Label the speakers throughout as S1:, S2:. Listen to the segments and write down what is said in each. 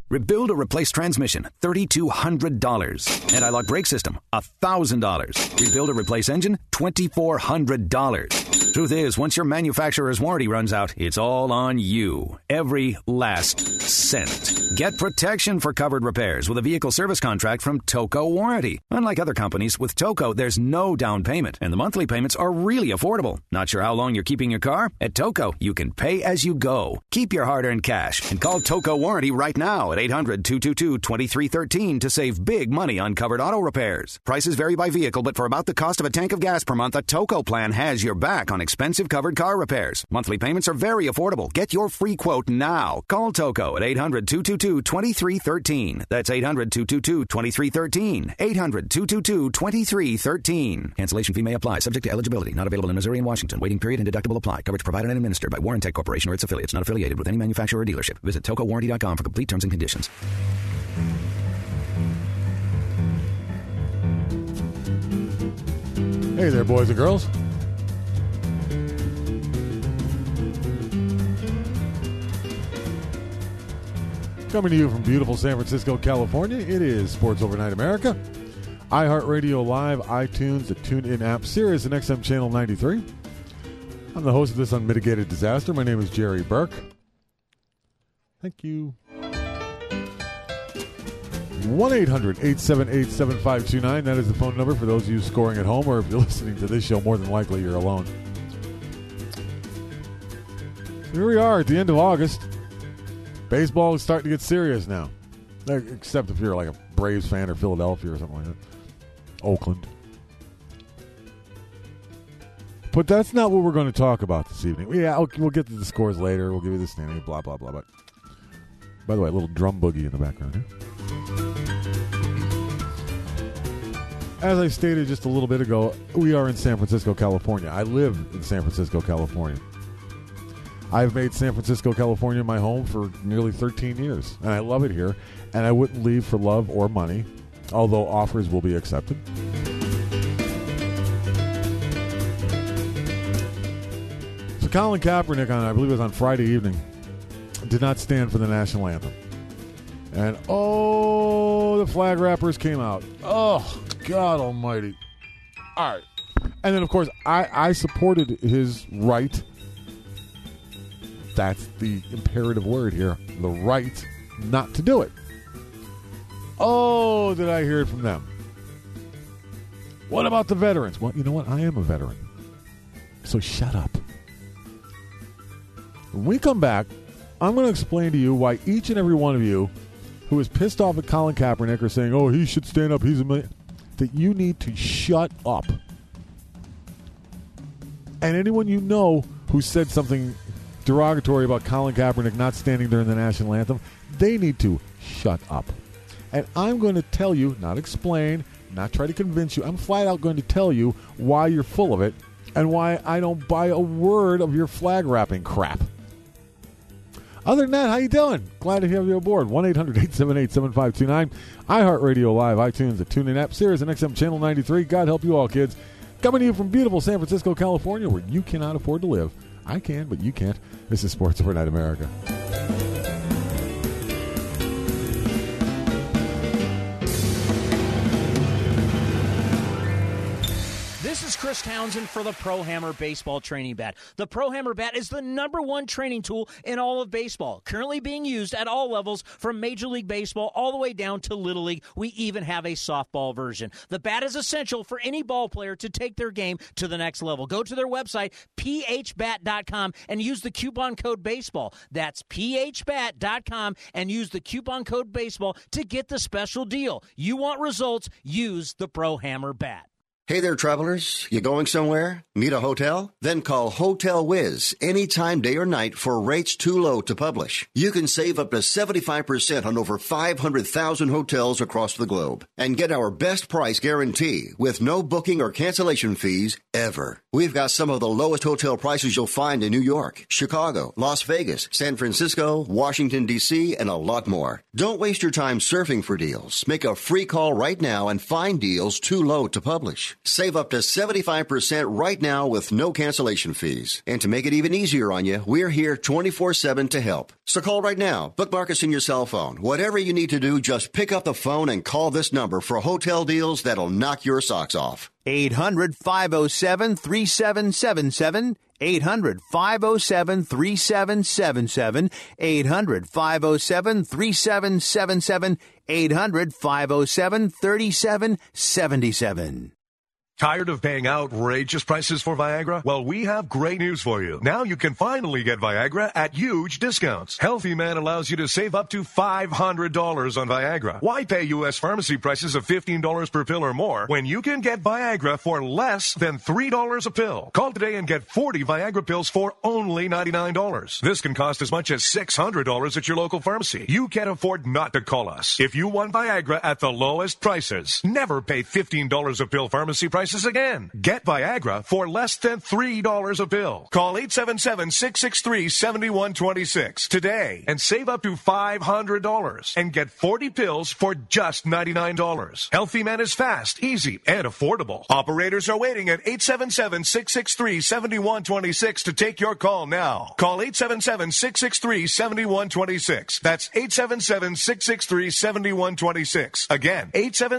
S1: Rebuild or replace transmission, $3,200. Anti-lock brake system, $1,000. Rebuild or replace engine, $2,400. Truth is, once your manufacturer's warranty runs out, it's all on you. Every last cent. Get protection for covered repairs with a vehicle service contract from Toco Warranty. Unlike other companies, with Toco, there's no down payment, and the monthly payments are really affordable. Not sure how long you're keeping your car? At Toco, you can pay as you go. Keep your hard-earned cash and call Toco Warranty right now at 800-222-2313 to save big money on covered auto repairs. Prices vary by vehicle, but for about the cost of a tank of gas per month, a Toco plan has your back on expensive covered car repairs. Monthly payments are very affordable. Get your free quote now. Call Toco at 800-222-2313. That's 800-222-2313. 800-222-2313. Cancellation fee may apply. Subject to eligibility. Not available in Missouri and Washington. Waiting period and deductible apply. Coverage provided and administered by Warrantech Corporation or its affiliates. Not affiliated with any manufacturer or dealership. Visit TocoWarranty.com for complete terms and conditions.
S2: Hey there, boys and girls. Coming to you from beautiful San Francisco, California, it is Sports Overnight America. iHeartRadio Live, iTunes, the TuneIn app, Sirius, and XM Channel 93. I'm the host of this unmitigated disaster. My name is Jerry Burke. Thank you. 1-800-878-7529. That is the phone number for those of you scoring at home, or if you're listening to this show, more than likely you're alone. Here we are at the end of August. Baseball is starting to get serious now. Except if you're like a Braves fan or Philadelphia or something like that. Oakland. But that's not what we're going to talk about this evening. Yeah, we'll get to the scores later. We'll give you the standing, blah, blah, blah. But by the way, a little drum boogie in the background here. As I stated just a little bit ago, we are in San Francisco, California. I live in San Francisco, California. I've made San Francisco, California my home for nearly 13 years, and I love it here, and I wouldn't leave for love or money, although offers will be accepted. So Colin Kaepernick, I believe it was on Friday evening, did not stand for the national anthem. And, the flag wrappers came out. Oh, God almighty. All right. And then, of course, I supported his right. That's the imperative word here. The right not to do it. Oh, did I hear it from them? What about the veterans? Well, you know what? I am a veteran. So shut up. When we come back, I'm going to explain to you why each and every one of you who is pissed off at Colin Kaepernick or saying, oh, he should stand up, he's a million, that you need to shut up. And anyone you know who said something derogatory about Colin Kaepernick not standing during the national anthem, they need to shut up. And I'm going to tell you, not explain, not try to convince you, I'm flat out going to tell you why you're full of it and why I don't buy a word of your flag wrapping crap. Other than that, how you doing? Glad to have you aboard. 1-800-878-7529. iHeartRadio Live, iTunes, the TuneIn app, Sirius, and XM Channel 93. God help you all, kids. Coming to you from beautiful San Francisco, California, where you cannot afford to live. I can, but you can't. This is Sports Overnight America.
S3: This is Chris Townsend for the Pro Hammer Baseball Training Bat. The Pro Hammer Bat is the #1 training tool in all of baseball, currently being used at all levels from Major League Baseball all the way down to Little League. We even have a softball version. The bat is essential for any ball player to take their game to the next level. Go to their website, phbat.com, and use the coupon code BASEBALL. That's phbat.com, and use the coupon code BASEBALL to get the special deal. You want results, use the Pro Hammer Bat.
S4: Hey there, travelers. You going somewhere? Need a hotel? Then call Hotel Wiz anytime, day or night, for rates too low to publish. You can save up to 75% on over 500,000 hotels across the globe and get our best price guarantee with no booking or cancellation fees ever. We've got some of the lowest hotel prices you'll find in New York, Chicago, Las Vegas, San Francisco, Washington, D.C., and a lot more. Don't waste your time surfing for deals. Make a free call right now and find deals too low to publish. Save up to 75% right now with no cancellation fees. And to make it even easier on you, we're here 24/7 to help. So call right now. Bookmark us in your cell phone. Whatever you need to do, just pick up the phone and call this number for hotel deals that'll knock your socks off.
S5: 800-507-3777. 800-507-3777. 800-507-3777. 800-507-3777.
S6: Tired of paying outrageous prices for Viagra? Well, we have great news for you. Now you can finally get Viagra at huge discounts. Healthy Man allows you to save up to $500 on Viagra. Why pay U.S. pharmacy prices of $15 per pill or more when you can get Viagra for less than $3 a pill? Call today and get 40 Viagra pills for only $99. This can cost as much as $600 at your local pharmacy. You can't afford not to call us. If you want Viagra at the lowest prices, never pay $15 a pill pharmacy prices again. Get Viagra for less than $3 a pill. Call 877-663-7126 today and save up to $500 and get 40 pills for just $99. Healthy Man is fast, easy, and affordable. Operators are waiting at 877-663-7126 to take your call now. Call 877-663-7126. That's 877-663-7126. Again,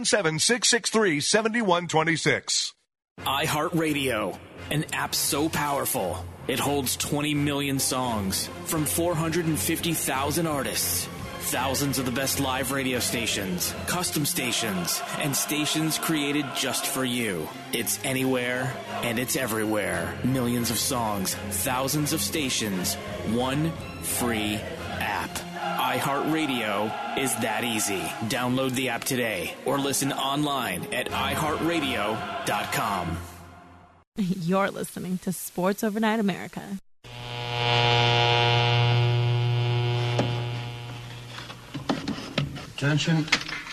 S6: 877-663-7126.
S7: iHeartRadio, an app so powerful, it holds 20 million songs from 450,000 artists, thousands of the best live radio stations, custom stations, and stations created just for you. It's anywhere and it's everywhere. Millions of songs, thousands of stations, one free app. iHeartRadio is that easy. Download the app today or listen online at iHeartRadio.com.
S8: You're listening to Sports Overnight America.
S9: Attention.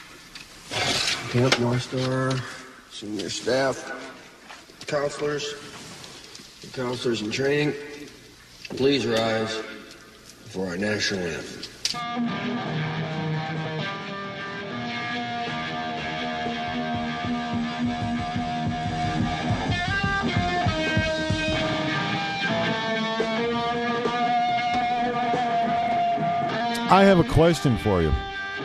S9: Camp North Star, senior staff, counselors in training, please rise for our national anthem.
S2: I have a question for you.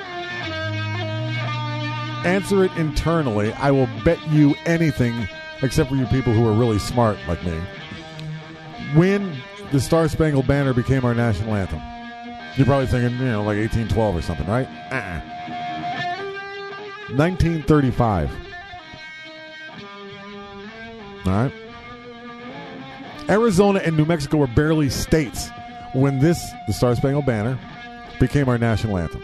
S2: Answer it internally. I will bet you anything, except for you people who are really smart like me. When the Star Spangled Banner became our national anthem? You're probably thinking, like 1812 or something, right? 1935. All right. Arizona and New Mexico were barely states when the Star Spangled Banner, became our national anthem.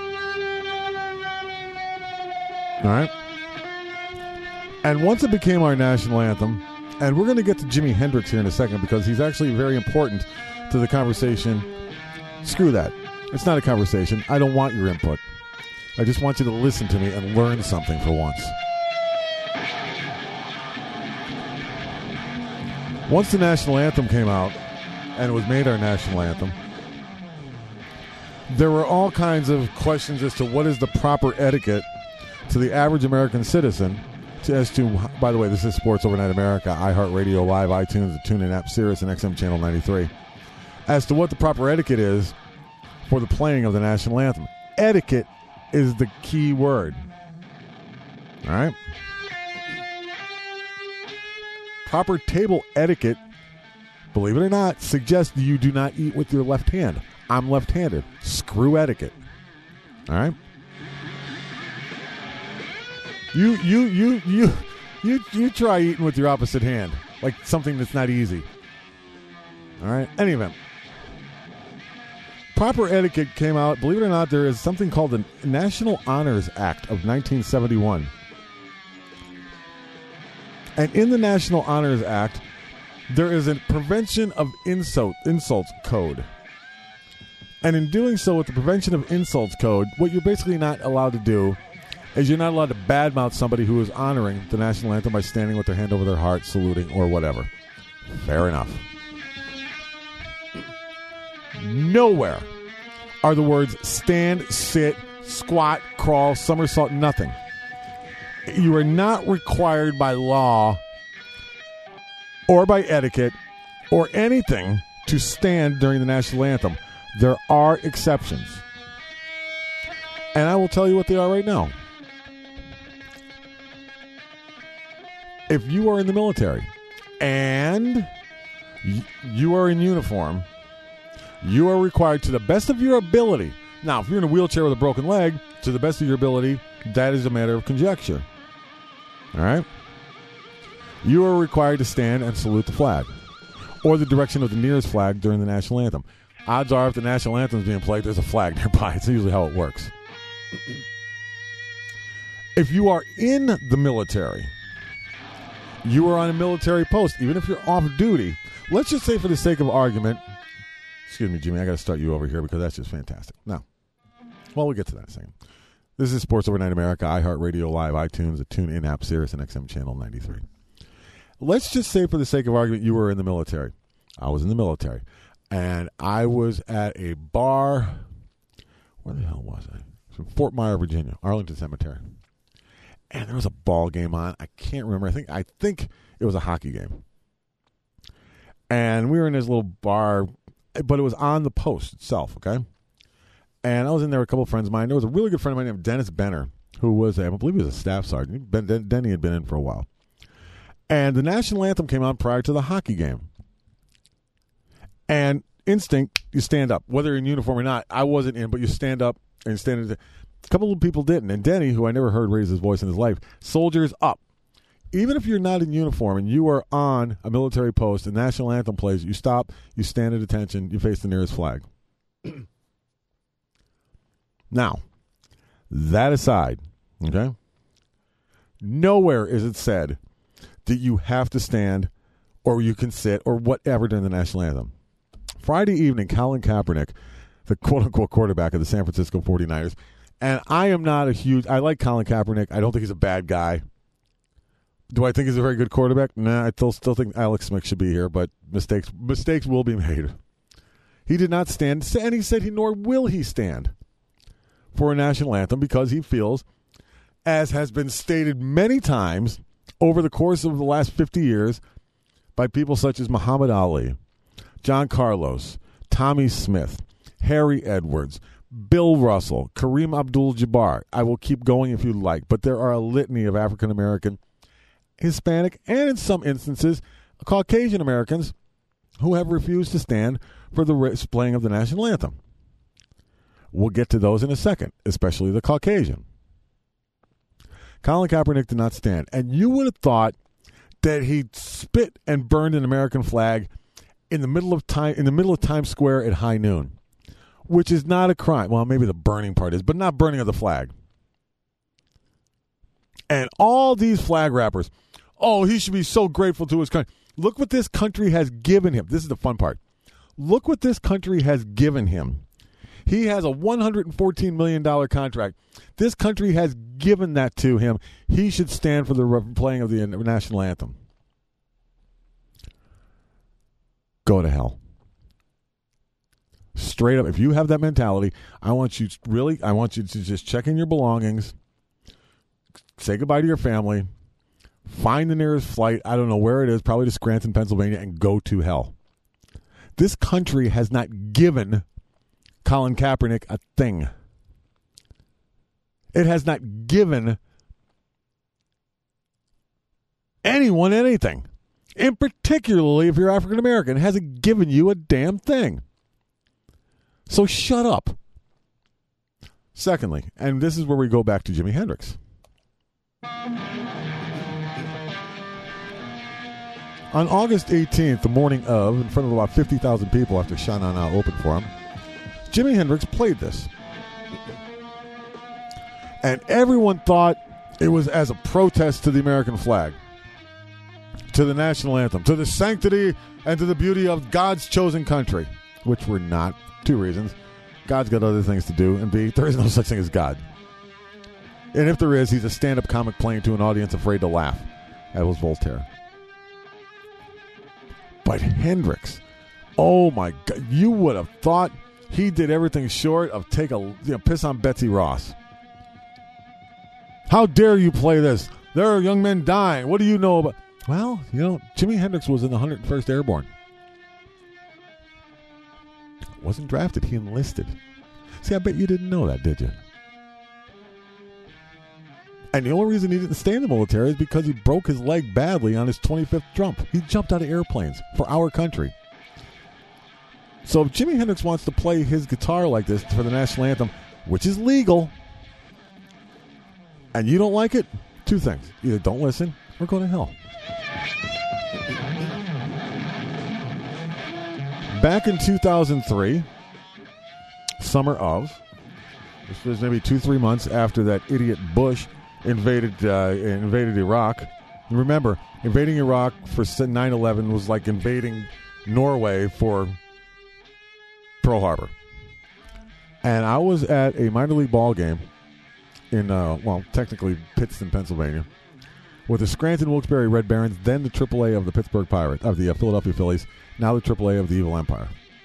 S2: All right. And once it became our national anthem, and we're going to get to Jimi Hendrix here in a second because he's actually very important to the conversation. Screw that. It's not a conversation. I don't want your input. I just want you to listen to me and learn something for once. Once the national anthem came out, and it was made our national anthem, there were all kinds of questions as to what is the proper etiquette to the average American citizen by the way, this is Sports Overnight America, iHeartRadio Live, iTunes, the TuneIn app, Sirius, and XM Channel 93, as to what the proper etiquette is for the playing of the national anthem. Etiquette is the key word. All right? Proper table etiquette, believe it or not, suggests you do not eat with your left hand. I'm left-handed. Screw etiquette. All right? You try eating with your opposite hand, like something that's not easy. All right? Any event. Proper etiquette came out. Believe it or not, there is something called the National Honors Act of 1971. And in the National Honors Act, there is a Prevention of Insults Code. And in doing so with the Prevention of Insults Code, what you're basically not allowed to do is you're not allowed to badmouth somebody who is honoring the national anthem by standing with their hand over their heart, saluting, or whatever. Fair enough. Nowhere are the words stand, sit, squat, crawl, somersault, nothing. You are not required by law or by etiquette or anything to stand during the national anthem. There are exceptions. And I will tell you what they are right now. If you are in the military and you are in uniform, you are required to the best of your ability. Now, if you're in a wheelchair with a broken leg, to the best of your ability, that is a matter of conjecture. All right? You are required to stand and salute the flag or the direction of the nearest flag during the national anthem. Odds are if the national anthem is being played, there's a flag nearby. It's usually how it works. If you are in the military, you are on a military post, even if you're off duty. Let's just say for the sake of argument, excuse me, Jimmy, I got to start you over here because that's just fantastic. Now, well, we'll get to that in a second. This is Sports Overnight America, iHeartRadio Live, iTunes, the TuneIn app, Sirius, and XM Channel 93. Let's just say for the sake of argument, you were in the military. I was in the military. And I was at a bar. Where the hell was I? It was in Fort Myer, Virginia, Arlington Cemetery. And there was a ball game on. I can't remember. I think it was a hockey game. And we were in this little bar, but it was on the post itself, okay? And I was in there with a couple of friends of mine. There was a really good friend of mine named Dennis Benner, who was, I believe he was a staff sergeant. Denny had been in for a while. And the national anthem came on prior to the hockey game. And instinct, you stand up, whether you're in uniform or not. I wasn't in, but you stand up and stand. A couple of people didn't. And Denny, who I never heard raise his voice in his life, soldiers up. Even if you're not in uniform and you are on a military post, the national anthem plays, you stop, you stand at attention, you face the nearest flag. Now, that aside, okay, nowhere is it said that you have to stand or you can sit or whatever during the national anthem. Friday evening, Colin Kaepernick, the quote-unquote quarterback of the San Francisco 49ers, and I am not I like Colin Kaepernick. I don't think he's a bad guy. Do I think he's a very good quarterback? Nah, I still think Alex Smith should be here, but mistakes will be made. He did not stand, and he said nor will he stand for a national anthem because he feels, as has been stated many times over the course of the last 50 years by people such as Muhammad Ali, John Carlos, Tommy Smith, Harry Edwards, Bill Russell, Kareem Abdul-Jabbar. I will keep going if you like, but there are a litany of African-American, Hispanic, and in some instances, Caucasian Americans who have refused to stand for the playing of the national anthem. We'll get to those in a second, especially the Caucasian. Colin Kaepernick did not stand, and you would have thought that he spit and burned an American flag in the middle of Times Square at high noon, which is not a crime. Well, maybe the burning part is, but not burning of the flag. And all these flag rappers, oh, he should be so grateful to his country. Look what this country has given him. This is the fun part. Look what this country has given him. He has a $114 million contract. This country has given that to him. He should stand for the playing of the national anthem. Go to hell. Straight up, if you have that mentality, I want you to just check in your belongings, say goodbye to your family, find the nearest flight, I don't know where it is, probably to Scranton, Pennsylvania, and go to hell. This country has not given Colin Kaepernick a thing. It has not given anyone anything. And particularly if you're African American, it hasn't given you a damn thing. So shut up. Secondly, and this is where we go back to Jimi Hendrix. On August 18th, the morning of, in front of about 50,000 people after Sha Na Na opened for him, Jimi Hendrix played this. And everyone thought it was as a protest to the American flag, to the national anthem, to the sanctity and to the beauty of God's chosen country, which we're not. 2 reasons. God's got other things to do, and B, there is no such thing as God. And if there is, he's a stand-up comic playing to an audience afraid to laugh. That was Voltaire. But Hendrix, oh my God, you would have thought he did everything short of piss on Betsy Ross. How dare you play this? There are young men dying. What do you know about... Well, Jimi Hendrix was in the 101st Airborne. Wasn't drafted. He enlisted. See, I bet you didn't know that, did you? And the only reason he didn't stay in the military is because he broke his leg badly on his 25th jump. He jumped out of airplanes for our country. So if Jimi Hendrix wants to play his guitar like this for the national anthem, which is legal, and you don't like it, two things. Either don't listen or go to hell. Back in 2003, summer of, this was maybe 2-3 months after that idiot Bush invaded Iraq. And remember, invading Iraq for 9/11 was like invading Norway for Pearl Harbor. And I was at a minor league ball game in, technically Pittston, Pennsylvania, with the Scranton Wilkes-Barre Red Barons, then the AAA of the Pittsburgh Pirates, of the Philadelphia Phillies, now the AAA of the Evil Empire.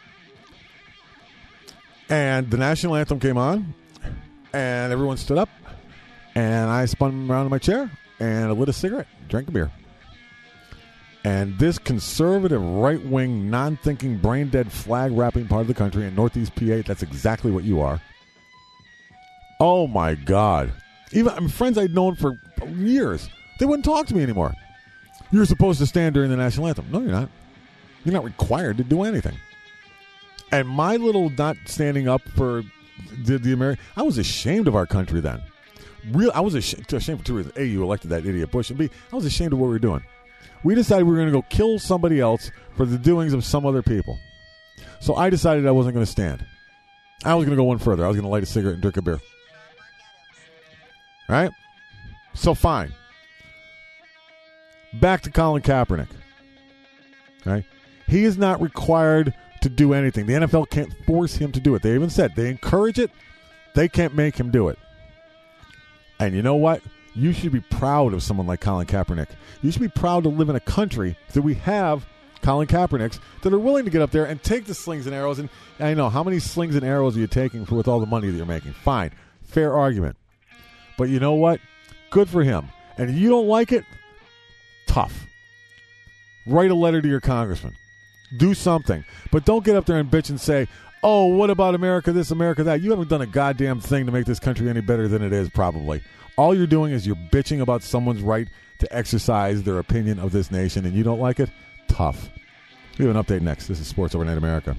S2: And the national anthem came on, and everyone stood up, and I spun around in my chair, and I lit a cigarette, drank a beer. And this conservative, right-wing, non-thinking, brain-dead, flag-wrapping part of the country in Northeast PA, that's exactly what you are. Oh, my God. Even friends I'd known for years, they wouldn't talk to me anymore. You're supposed to stand during the national anthem. No, you're not. You're not required to do anything. And my little not standing up for the American... I was ashamed of our country then. I was ashamed for two reasons. A, you elected that idiot Bush, and B, I was ashamed of what we were doing. We decided we were going to go kill somebody else for the doings of some other people. So I decided I wasn't going to stand. I was going to go one further. I was going to light a cigarette and drink a beer. All right? So fine. Back to Colin Kaepernick. Okay? He is not required to do anything. The NFL can't force him to do it. They even said they encourage it. They can't make him do it. And you know what? You should be proud of someone like Colin Kaepernick. You should be proud to live in a country that we have Colin Kaepernicks that are willing to get up there and take the slings and arrows. And I know, how many slings and arrows are you taking with all the money that you're making? Fine. Fair argument. But you know what? Good for him. And if you don't like it, tough. Write a letter to your congressman. Do something. But don't get up there and bitch and say, oh, what about America this, America that? You haven't done a goddamn thing to make this country any better than it is, probably. All you're doing is you're bitching about someone's right to exercise their opinion of this nation, and you don't like it? Tough. We have an update next. This is Sports Overnight America.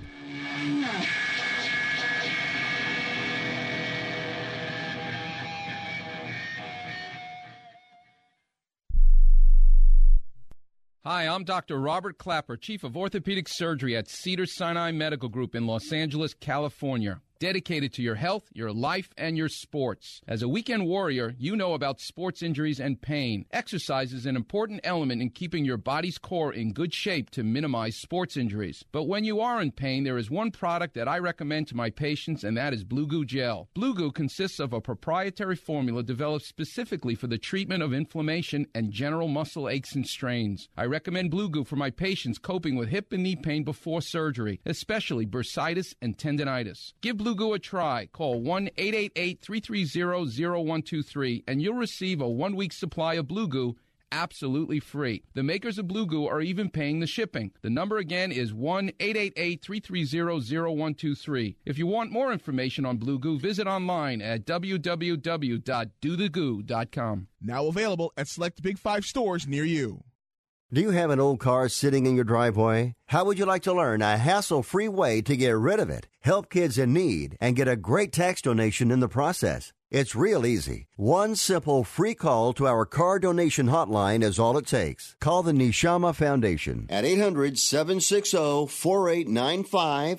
S10: Hi, I'm Dr. Robert Clapper, Chief of Orthopedic Surgery at Cedars-Sinai Medical Group in Los Angeles, California. Dedicated to your health, your life, and your sports. As a weekend warrior, you know about sports injuries and pain. Exercise is an important element in keeping your body's core in good shape to minimize sports injuries. But when you are in pain, there is one product that I recommend to my patients, and that is Blue Goo Gel. Blue Goo consists of a proprietary formula developed specifically for the treatment of inflammation and general muscle aches and strains. I recommend Blue Goo for my patients coping with hip and knee pain before surgery, especially bursitis and tendinitis. Give Blue Goo a try. Call 1-888-330-0123 and you'll receive a 1-week supply of Blue Goo absolutely free. The makers of Blue Goo are even paying the shipping. The number again is 1-888-330-0123. If you want more information on Blue Goo, visit online at www.dothegoo.com.
S11: Now available at select Big 5 stores near you.
S4: Do you have an old car sitting in your driveway? How would you like to learn a hassle-free way to get rid of it, help kids in need, and get a great tax donation in the process? It's real easy. One simple free call to our car donation hotline is all it takes. Call the Neshama Foundation at 800-760-4895,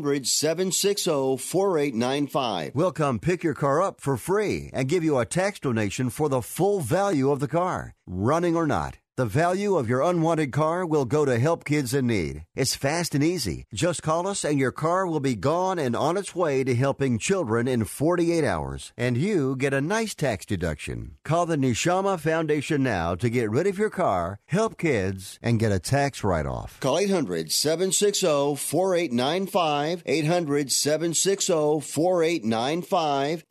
S4: 800-760-4895. We'll come pick your car up for free and give you a tax donation for the full value of the car, running or not. The value of your unwanted car will go to help kids in need. It's fast and easy. Just call us and your car will be gone and on its way to helping children in 48 hours. And you get a nice tax deduction. Call the Neshama Foundation now to get rid of your car, help kids, and get a tax write-off. Call 800-760-4895. 800-760-4895.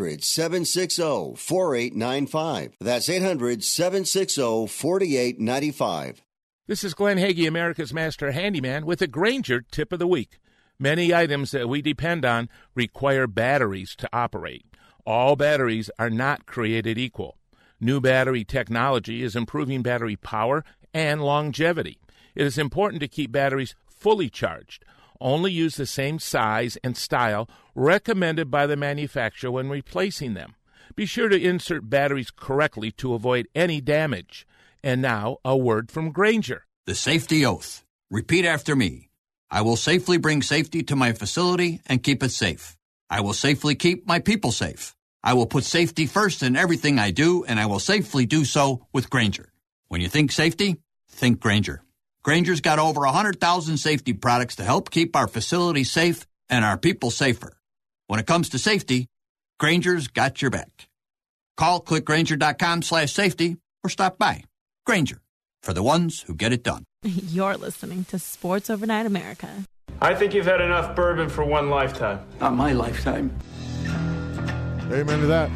S4: 800-760-4895. That's 800-760-4895.
S12: This is Glenn Hagee, America's Master Handyman, with a Grainger tip of the week. Many items that we depend on require batteries to operate. All batteries are not created equal. New battery technology is improving battery power and longevity. It is important to keep batteries fully charged. Only use the same size and style recommended by the manufacturer when replacing them. Be sure to insert batteries correctly to avoid any damage. And now, a word from Grainger.
S13: The safety oath. Repeat after me. I will safely bring safety to my facility and keep it safe. I will safely keep my people safe. I will put safety first in everything I do, and I will safely do so with Grainger. When you think safety, think Grainger. Grainger's got over 100,000 safety products to help keep our facilities safe and our people safer. When it comes to safety, Grainger's got your back. Call clickgrainger.com/safety or stop by. Grainger, for the ones who get it done.
S8: You're listening to Sports Overnight America.
S14: I think you've had enough bourbon for one lifetime.
S15: Not my lifetime.
S2: Amen to that.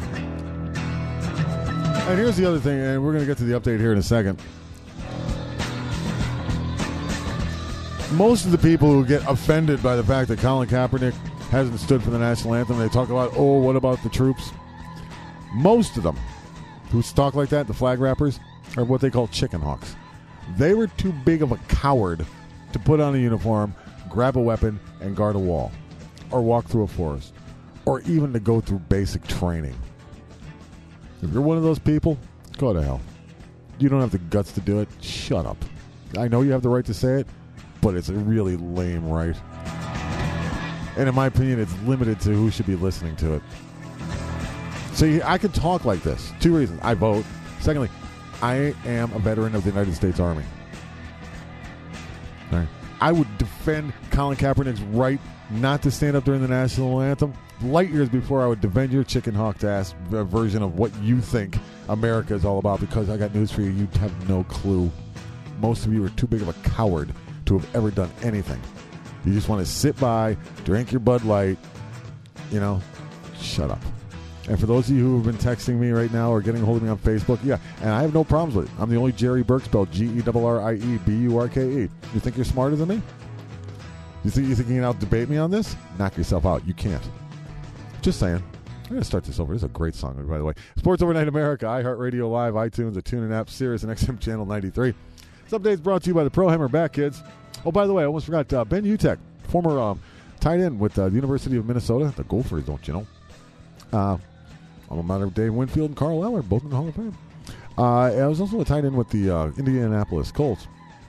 S2: And here's the other thing, and we're going to get to the update here in a second. Most of the people who get offended by the fact that Colin Kaepernick hasn't stood for the national anthem, they talk about, oh, what about the troops? Most of them who talk like that, the flag rappers, are what they call chicken hawks. They were too big of a coward to put on a uniform, grab a weapon, and guard a wall, or walk through a forest, or even to go through basic training. If you're one of those people, go to hell. You don't have the guts to do it. Shut up. I know you have the right to say it, but it's a really lame right. And in my opinion, it's limited to who should be listening to it. See, I could talk like this. Two reasons. I vote. Secondly, I am a veteran of the United States Army. All right. I would defend Colin Kaepernick's right not to stand up during the national anthem light years before I would defend your chicken hawk ass version of what you think America is all about, because I got news for you. You have no clue. Most of you are too big of a coward to have ever done anything. You just want to sit by, drink your Bud Light, shut up. And for those of you who have been texting me right now or getting a hold of me on Facebook, yeah, and I have no problems with it. I'm the only Jerry Burke, spelled GERRIEBURKE. You think you're smarter than me? You think you can out-debate me on this? Knock yourself out. You can't. Just saying. I'm going to start this over. This is a great song, by the way. Sports Overnight America, iHeartRadio Live, iTunes, the TuneIn app, Sirius, and XM Channel 93. This update is brought to you by the Pro Hammer Back Kids. Oh, by the way, I almost forgot, Ben Utecht, former tight end with the University of Minnesota, the Gophers, don't you know? Alma mater of Dave Winfield and Carl Eller, both in the Hall of Fame. I was also a tight end with the Indianapolis Colts.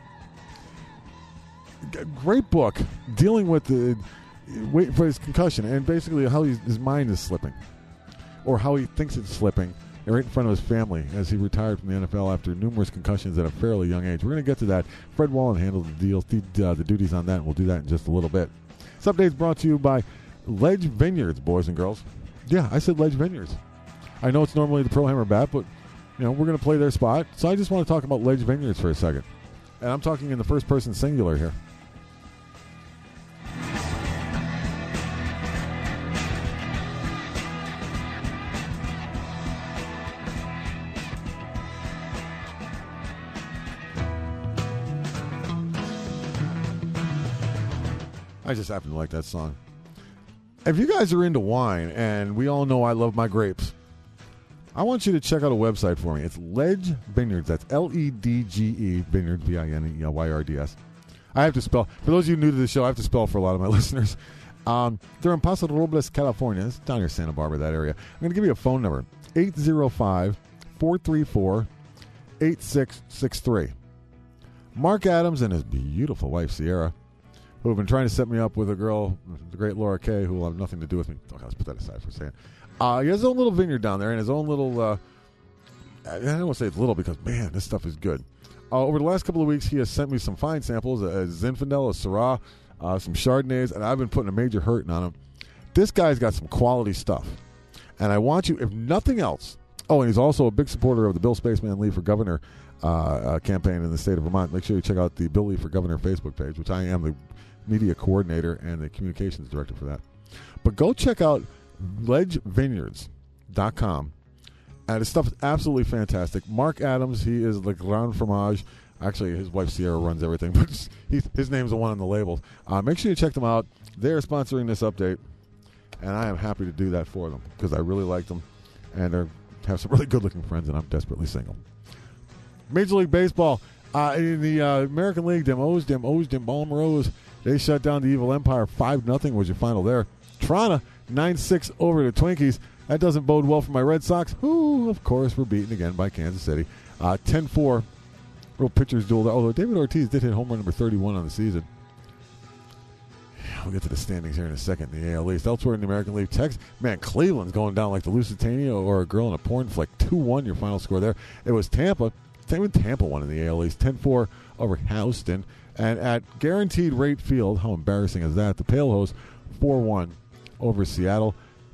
S2: Great book dealing with waiting for his concussion and basically how his mind is slipping, or how he thinks it's slipping, right in front of his family as he retired from the NFL after numerous concussions at a fairly young age. We're going to get to that. Fred Wallen handled the duties on that, and we'll do that in just a little bit. This update is brought to you by Ledge Vineyards, boys and girls. Yeah, I said Ledge Vineyards. I know it's normally the Pro Hammer Bat, but we're going to play their spot. So I just want to talk about Ledge Vineyards for a second. And I'm talking in the first person singular here. I just happen to like that song. If you guys are into wine, and we all know I love my grapes, I want you to check out a website for me. It's Ledge Vineyards. That's Ledge Vineyards, Vineyards. I have to spell. For those of you new to the show, I have to spell for a lot of my listeners. They're in Paso Robles, California. It's down near Santa Barbara, that area. I'm going to give you a phone number, 805-434-8663. Mark Adams and his beautiful wife, Sierra, who have been trying to set me up with a girl, the great Laura Kay, who will have nothing to do with me. Okay, let's put that aside for a second. He has his own little vineyard down there and his own little I don't want to say it's little because, man, this stuff is good. Over the last couple of weeks, he has sent me some fine samples, a Zinfandel, a Syrah, some Chardonnays, and I've been putting a major hurting on him. This guy's got some quality stuff. And I want you, if nothing else, and he's also a big supporter of the Bill Spaceman Lee for Governor campaign in the state of Vermont. Make sure you check out the Bill Lee for Governor Facebook page, which I am the media coordinator and the communications director for that. But go check out ledgevineyards.com. And his stuff is absolutely fantastic. Mark Adams, he is the Grand Fromage. Actually, his wife Sierra runs everything, but his name's the one on the label. Make sure you check them out. They're sponsoring this update, and I am happy to do that for them because I really like them, and they have some really good-looking friends, and I'm desperately single. Major League Baseball, in the American League, them Balmorose, they shut down the Evil Empire. 5-0 was your final there. Toronto, 9-6 over the Twinkies. That doesn't bode well for my Red Sox, who, of course, were beaten again by Kansas City. 10-4, real pitcher's duel there. Although David Ortiz did hit home run number 31 on the season. We'll get to the standings here in a second in the AL East. Elsewhere in the American League, Texas, man, Cleveland's going down like the Lusitania or a girl in a porn flick. 2-1 your final score there. It was Tampa. Even Tampa won in the AL East. 10-4 over Houston. And at Guaranteed Rate Field, how embarrassing is that? The Pale Host, 4-1 over Seattle.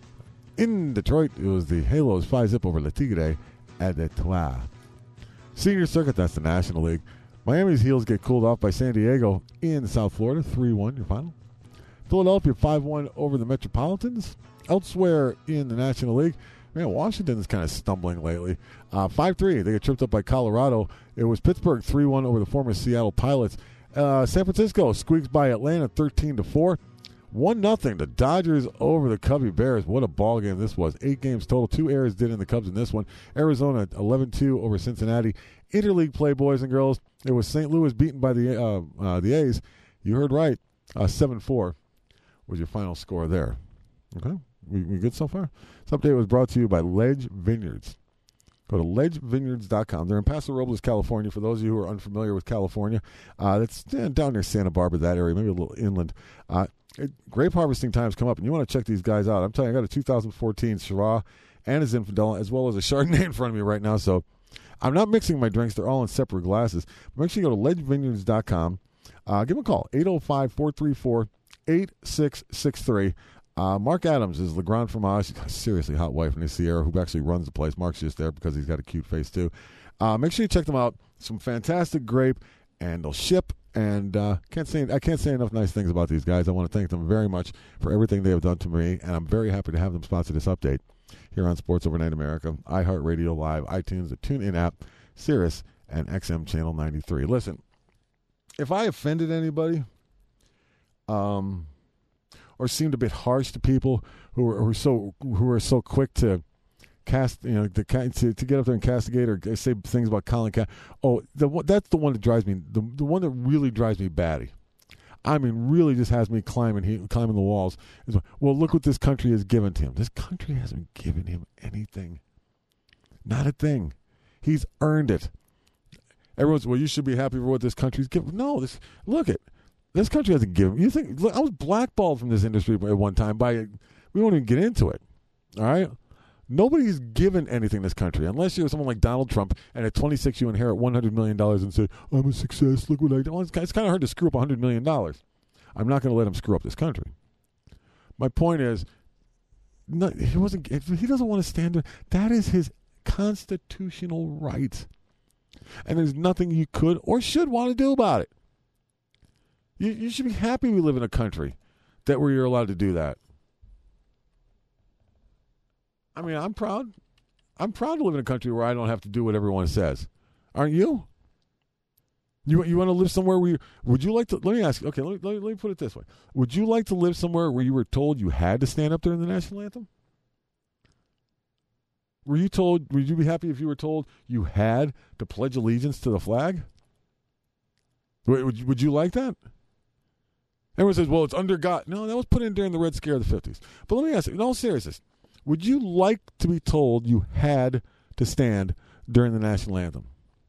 S2: In Detroit, it was the Halos 5-0 over Le Tigre at Detroit. Senior Circuit, that's the National League. Miami's Heels get cooled off by San Diego in South Florida, 3-1 your final. Philadelphia 5-1 over the Metropolitans. Elsewhere in the National League, man, Washington's kind of stumbling lately. 5-3, they get tripped up by Colorado. It was Pittsburgh 3-1 over the former Seattle Pilots. San Francisco squeaks by Atlanta 13-4. 1-0, the Dodgers over the Cubby Bears. What a ball game this was. 8 games total. 2 errors did in the Cubs in this one. Arizona 11-2 over Cincinnati. Interleague play, boys and girls. It was St. Louis beaten by the A's. You heard right. 7-4 was your final score there. Okay, we good so far? This update was brought to you by Ledge Vineyards. Go to ledgevineyards.com. They're in Paso Robles, California. For those of you who are unfamiliar with California, that's down near Santa Barbara, that area, maybe a little inland. Grape harvesting times come up, and you want to check these guys out. I'm telling you, I got a 2014 Syrah and a Zinfandel, as well as a Chardonnay in front of me right now. So I'm not mixing my drinks. They're all in separate glasses. But make sure you go to ledgevineyards.com. Give them a call, 805-434-8663. Mark Adams is the Grand Fromage. He's got a seriously hot wife named Sierra who actually runs the place. Mark's just there because he's got a cute face, too. Make sure you check them out. Some fantastic grape, and they'll ship. And I can't say enough nice things about these guys. I want to thank them very much for everything they have done to me, and I'm very happy to have them sponsor this update here on Sports Overnight America, iHeartRadio Live, iTunes, the TuneIn app, Sirius, and XM Channel 93. Listen, if I offended anybody, or seemed a bit harsh to people who are so quick to cast, to get up there and castigate or say things about Colin Kaepernick. That's the one that drives me. The one that really drives me batty. I mean, really just has me climbing the walls. Well, look what this country has given to him. This country hasn't given him anything. Not a thing. He's earned it. Everyone's, well, you should be happy for what this country's given. No, this country hasn't given. You think I was blackballed from this industry at one time we won't even get into it. All right. Nobody's given anything in this country unless you're someone like Donald Trump, and at 26 you inherit $100 million and say, I'm a success, look what I did. Well, it's kind of hard to screw up $100 million. I'm not going to let him screw up this country. My point is, he doesn't want to stand there. That is his constitutional right. And there's nothing you could or should want to do about it. You should be happy we live in a country where you're allowed to do that. I mean, I'm proud. I'm proud to live in a country where I don't have to do what everyone says. Aren't you? You want to live somewhere where would you like to, let me ask you, okay, let me put it this way. Would you like to live somewhere where you were told you had to stand up during the national anthem? Would you be happy if you were told you had to pledge allegiance to the flag? Would you like that? Everyone says, well, it's under God. No, that was put in during the Red Scare of the 50s. But let me ask you, in all seriousness, would you like to be told you had to stand during the national anthem?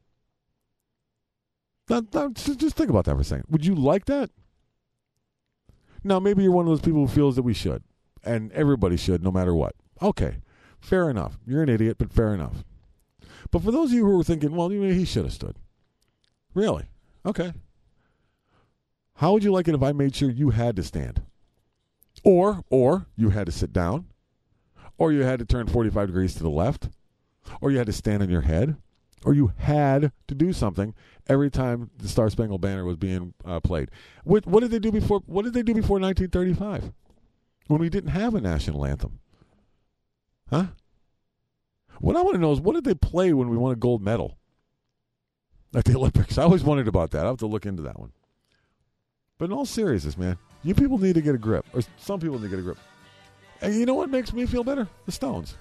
S2: Now, just think about that for a second. Would you like that? Now, maybe you're one of those people who feels that we should, and everybody should, no matter what. Okay, fair enough. You're an idiot, but fair enough. But for those of you who are thinking, well, he should have stood. Really? Okay. How would you like it if I made sure you had to stand? Or you had to sit down? Or you had to turn 45 degrees to the left? Or you had to stand on your head? Or you had to do something every time the Star Spangled Banner was being played? What did they do before? What did they do before 1935, when we didn't have a national anthem? Huh? What I want to know is, what did they play when we won a gold medal at the Olympics? I always wondered about that. I'll have to look into that one. But in all seriousness, man, you people need to get a grip, or some people need to get a grip. And you know what makes me feel better? The Stones.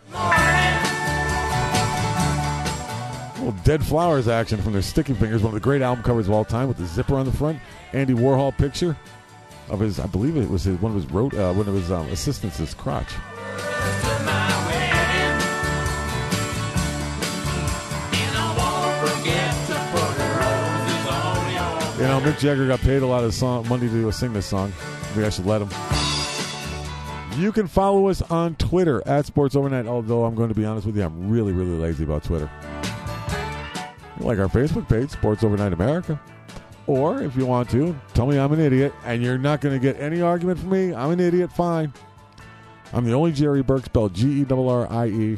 S2: A little Dead Flowers action from their Sticky Fingers, one of the great album covers of all time, with the zipper on the front. Andy Warhol picture of his, I believe it was one of his assistants' crotch. You know, Mick Jagger got paid a lot of money to sing this song. Maybe I should let him. You can follow us on Twitter at Sports Overnight, although I'm going to be honest with you, I'm really, really lazy about Twitter. Like our Facebook page, Sports Overnight America. Or, if you want to, tell me I'm an idiot, and you're not going to get any argument from me. I'm an idiot, fine. I'm the only Jerry Burke, spelled Gerrieburke.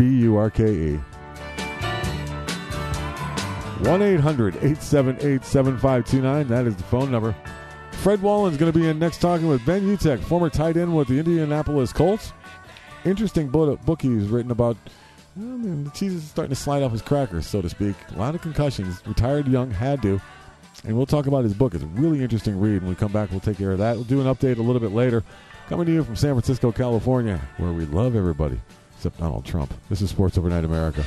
S2: 1-800-878-7529. That is the phone number. Fred Wallen's going to be in next, talking with Ben Utecht, former tight end with the Indianapolis Colts. Interesting book he's written about. The cheese is starting to slide off his crackers, so to speak. A lot of concussions. Retired young, had to. And we'll talk about his book. It's a really interesting read. When we come back, we'll take care of that. We'll do an update a little bit later. Coming to you from San Francisco, California, where we love everybody except Donald Trump. This is Sports Overnight America.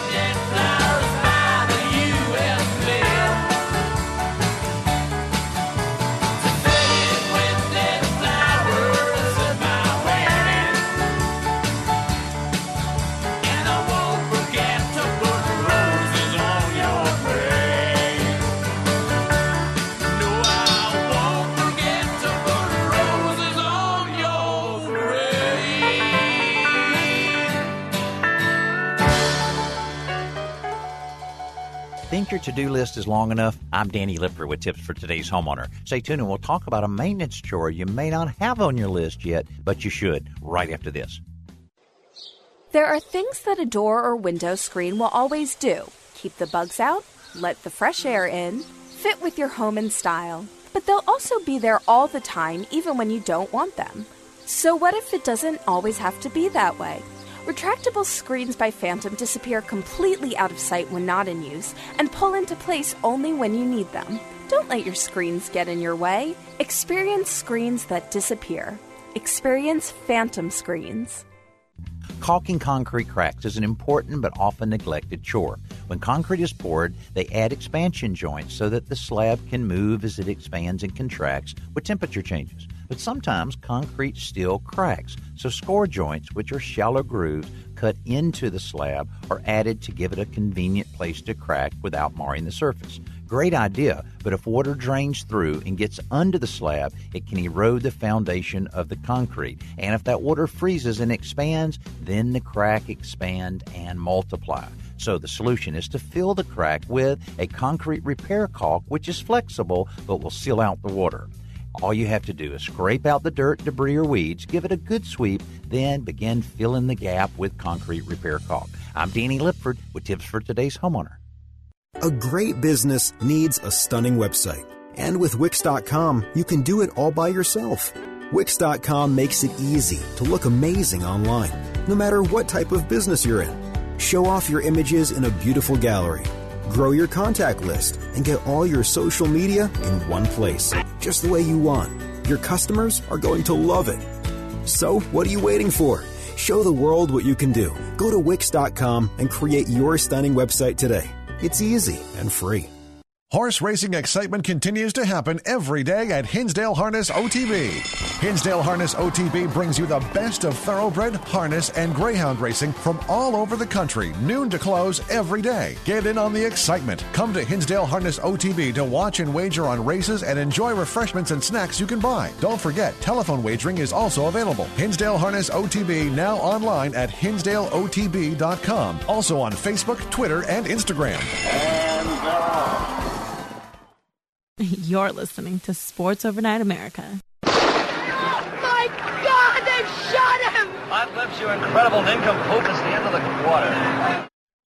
S15: Think your to-do list is long enough? I'm Danny Lipper with tips for today's homeowner. Stay tuned and we'll talk about a maintenance chore you may not have on your list yet, but you should, right after this.
S16: There are things that a door or window screen will always do. Keep the bugs out, let the fresh air in, fit with your home and style. But they'll also be there all the time, even when you don't want them. So what if it doesn't always have to be that way? Retractable screens by Phantom disappear completely out of sight when not in use and pull into place only when you need them. Don't let your screens get in your way. Experience screens that disappear. Experience Phantom screens.
S15: Caulking concrete cracks is an important but often neglected chore. When concrete is poured, they add expansion joints so that the slab can move as it expands and contracts with temperature changes. But sometimes concrete still cracks, so score joints, which are shallow grooves cut into the slab, are added to give it a convenient place to crack without marring the surface. Great idea, but if water drains through and gets under the slab, it can erode the foundation of the concrete. And if that water freezes and expands, then the crack expand and multiply. So the solution is to fill the crack with a concrete repair caulk, which is flexible but will seal out the water. All you have to do is scrape out the dirt, debris, or weeds, give it a good sweep, then begin filling the gap with concrete repair caulk. I'm Danny Lipford with tips for today's homeowner.
S17: A great business needs a stunning website. And with Wix.com, you can do it all by yourself. Wix.com makes it easy to look amazing online, no matter what type of business you're in. Show off your images in a beautiful gallery. Grow your contact list and get all your social media in one place, just the way you want. Your customers are going to love it. So, what are you waiting for? Show the world what you can do. Go to Wix.com and create your stunning website today. It's easy and free.
S18: Horse racing excitement continues to happen every day at Hinsdale Harness OTB. Hinsdale Harness OTB brings you the best of thoroughbred, harness, and greyhound racing from all over the country, noon to close every day. Get in on the excitement. Come to Hinsdale Harness OTB to watch and wager on races and enjoy refreshments and snacks you can buy. Don't forget, telephone wagering is also available. Hinsdale Harness OTB now online at hinsdaleotb.com. Also on Facebook, Twitter, and Instagram.
S8: You're listening to Sports Overnight America.
S19: My God, they've shot him!
S20: That left you incredible nincompoop at the end of the quarter.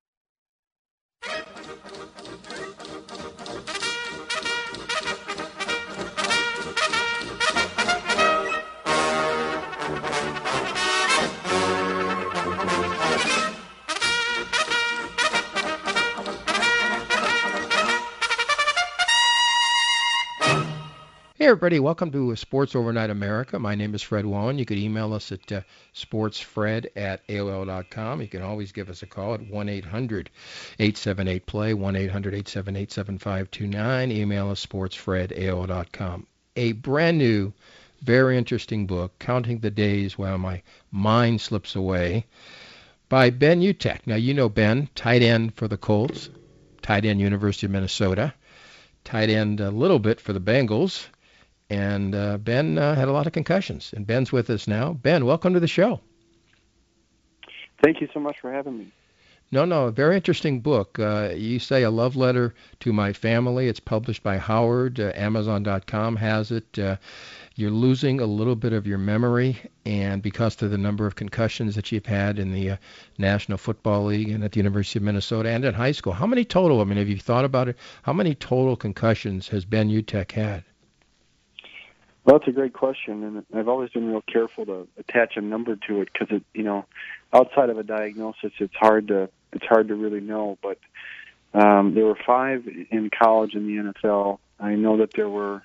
S21: Hey, everybody. Welcome to Sports Overnight America. My name is Fred Wallen. You could email us at sportsfred@aol.com. You can always give us a call at 1-800-878-PLAY, 1-800-878-7529. Email us sportsfred@aol.com. A brand new, very interesting book, Counting the Days While My Mind Slips Away, by Ben Utecht. Now, you know Ben, tight end for the Colts, tight end University of Minnesota, tight end a little bit for the Bengals. And Ben had a lot of concussions, and Ben's with us now. Ben, welcome to the show.
S22: Thank you so much for having me.
S21: No, very interesting book. You say a love letter to my family. It's published by Howard. Amazon.com has it. You're losing a little bit of your memory, and because of the number of concussions that you've had in the National Football League and at the University of Minnesota and in high school. How many total, have you thought about it? How many total concussions has Ben Utecht had?
S22: Well, that's a great question, and I've always been real careful to attach a number to it because outside of a diagnosis, it's hard to really know. But there were 5 in college in the NFL. I know that there were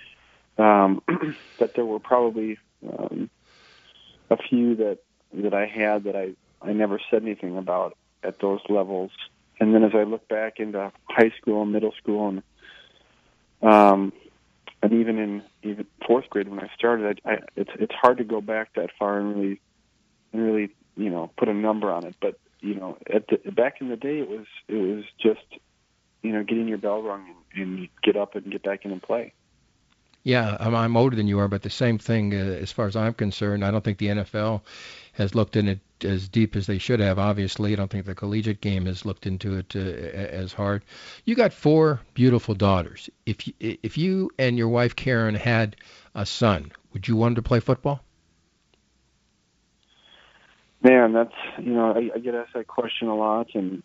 S22: probably a few that I had that I never said anything about at those levels. And then as I look back into high school and middle school and even in fourth grade when I started, it's hard to go back that far and really put a number on it. But back in the day, it was just getting your bell rung and you get up and get back in and play.
S21: Yeah, I'm older than you are, but the same thing as far as I'm concerned. I don't think the NFL has looked in it as deep as they should have, obviously. I don't think the collegiate game has looked into it as hard. You got 4 beautiful daughters. If you and your wife, Karen, had a son, would you want him to play football?
S22: Man, that's, I get asked that question a lot, and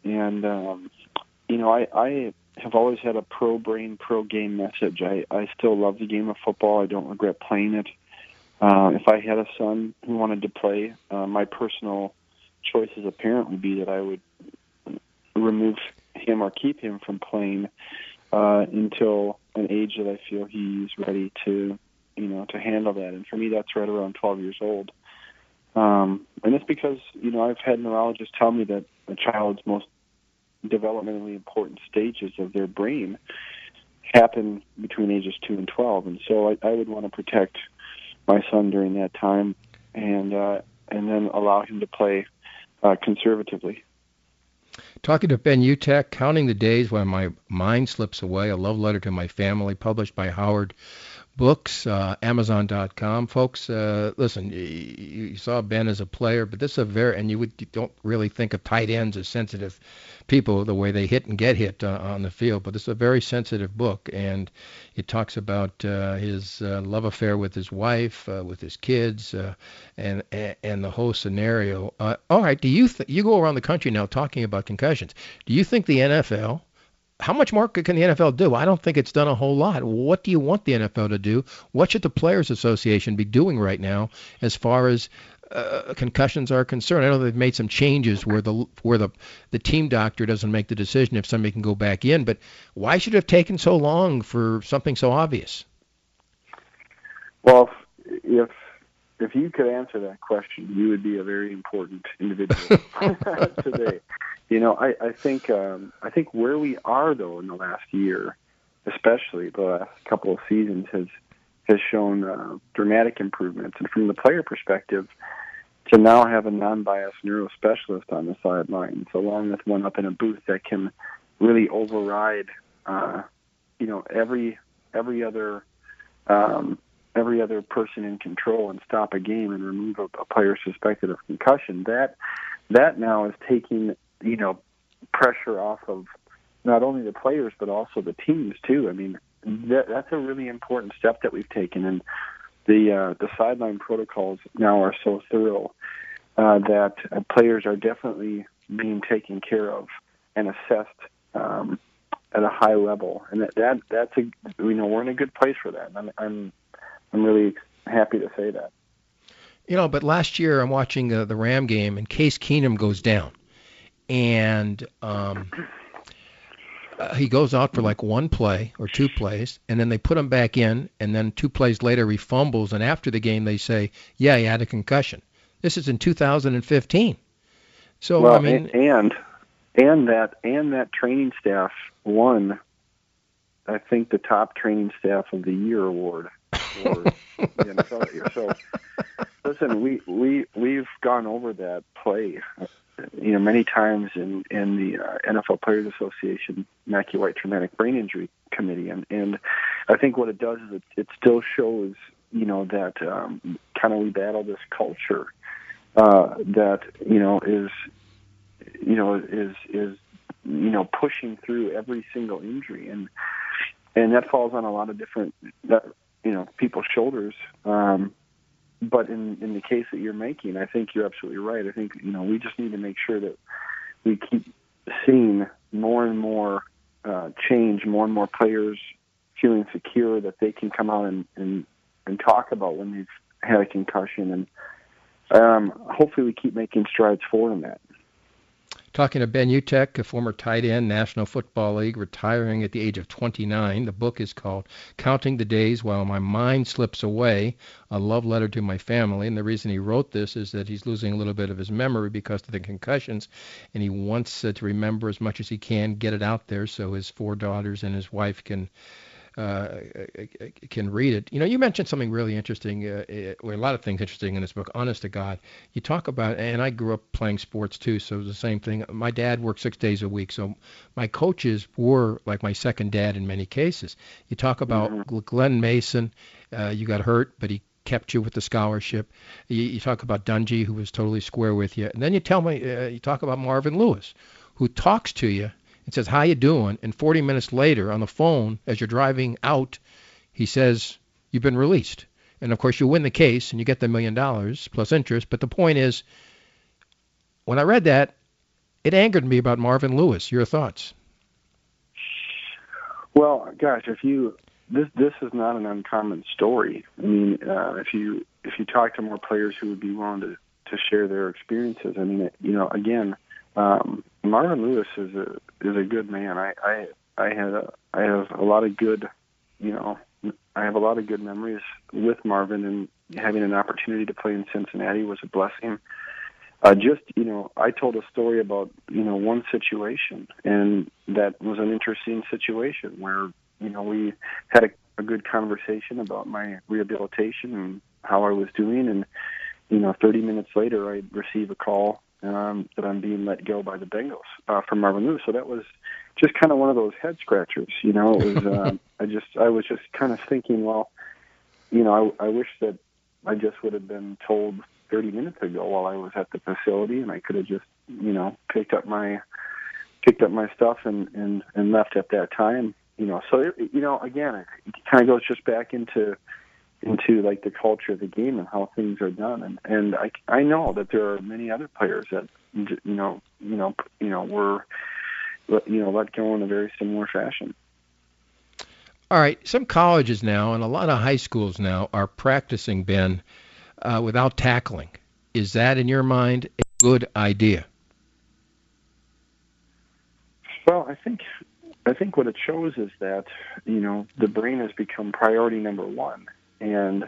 S22: I have always had a pro-brain, pro-game message. I still love the game of football. I don't regret playing it. If I had a son who wanted to play, my personal choice as a parent would be that I would remove him or keep him from playing until an age that I feel he's ready to handle that. And for me, that's right around 12 years old. And it's because, I've had neurologists tell me that a child's most developmentally important stages of their brain happen between ages 2 and 12. And so I would want to protect my son during that time and then allow him to play conservatively.
S21: Talking to Ben Utecht, Counting the Days While My Mind Slips Away, a love letter to my family, published by Howard Books, Amazon.com. Folks, listen, you saw Ben as a player, but this is you don't really think of tight ends as sensitive people the way they hit and get hit on the field, but this is a very sensitive book, and it talks about his love affair with his wife, with his kids, and the whole scenario. All right, you go around the country now talking about concussions. Do you think the NFL, how much more can the NFL do? I don't think it's done a whole lot. What do you want the NFL to do? What should the Players Association be doing right now as far as concussions are concerned? I know they've made some changes where the team doctor doesn't make the decision if somebody can go back in, but why should it have taken so long for something so obvious?
S22: Well, if you could answer that question, you would be a very important individual today. I think where we are though in the last year especially the last couple of seasons, has shown dramatic improvements. And from the player perspective, to now have a non-biased neurospecialist on the sidelines, along with one up in a booth that can really override, every other person in control and stop a game and remove a player suspected of concussion. That now is taking, pressure off of not only the players but also the teams too. I mean, that's a really important step that we've taken, and the sideline protocols now are so thorough that players are definitely being taken care of and assessed at a high level, and that's we're in a good place for that. I'm really happy to say that.
S21: But last year I'm watching the Ram game, and Case Keenum goes down, and he goes out for like one play or two plays, and then they put him back in, and then 2 plays later he fumbles, and after the game they say, yeah, he had a concussion. This is in 2015. So
S22: well,
S21: I mean,
S22: and that training staff won, I think, the top training staff of the year award for the NFL year. So listen, we've gone over that play, many times in the NFL Players Association Mackey White Traumatic Brain Injury Committee, and I think what it does is it still shows that kind of we battle this culture that is pushing through every single injury, and that falls on a lot of different people's shoulders. But in the case that you're making, I think you're absolutely right. I think we just need to make sure that we keep seeing more and more change, more and more players feeling secure that they can come out and talk about when they've had a concussion, and hopefully we keep making strides forward in that.
S21: Talking to Ben Utecht, a former tight end, National Football League, retiring at the age of 29. The book is called Counting the Days While My Mind Slips Away, a love letter to my family. And the reason he wrote this is that he's losing a little bit of his memory because of the concussions, and he wants to remember as much as he can, get it out there so his 4 daughters and his wife can read it. You mentioned something really interesting, a lot of things interesting in this book, honest to God. You talk about, and I grew up playing sports too, so it was the same thing. My dad worked 6 days a week, so my coaches were like my second dad in many cases. You talk about Glenn Mason, you got hurt, but he kept you with the scholarship. You talk about Dungy, who was totally square with you. And then you talk about Marvin Lewis, who talks to you and says, how you doing? And 40 minutes later on the phone, as you're driving out, he says, you've been released. And, of course, you win the case and you get the $1 million plus interest. But the point is, when I read that, it angered me about Marvin Lewis. Your thoughts?
S22: Well, gosh, this is not an uncommon story. I mean, if you talk to more players who would be willing to share their experiences, I mean, again, Marvin Lewis is a good man. I have a lot of good, I have a lot of good memories with Marvin, and having an opportunity to play in Cincinnati was a blessing. I told a story about, one situation, and that was an interesting situation where, we had a good conversation about my rehabilitation and how I was doing, and, 30 minutes later I received a call that I'm being let go by the Bengals from Marvin Lewis. So that was just kind of one of those head scratchers. It was I was just kind of thinking, well, I wish that I just would have been told 30 minutes ago while I was at the facility, and I could have just picked up my stuff and left at that time. So again, it kind of goes just back into like the culture of the game and how things are done, and I know that there are many other players that were let go in a very similar fashion.
S21: All right, some colleges now and a lot of high schools now are practicing, Ben, without tackling. Is that, in your mind, a good idea?
S22: Well, I think what it shows is that the brain has become priority number one. And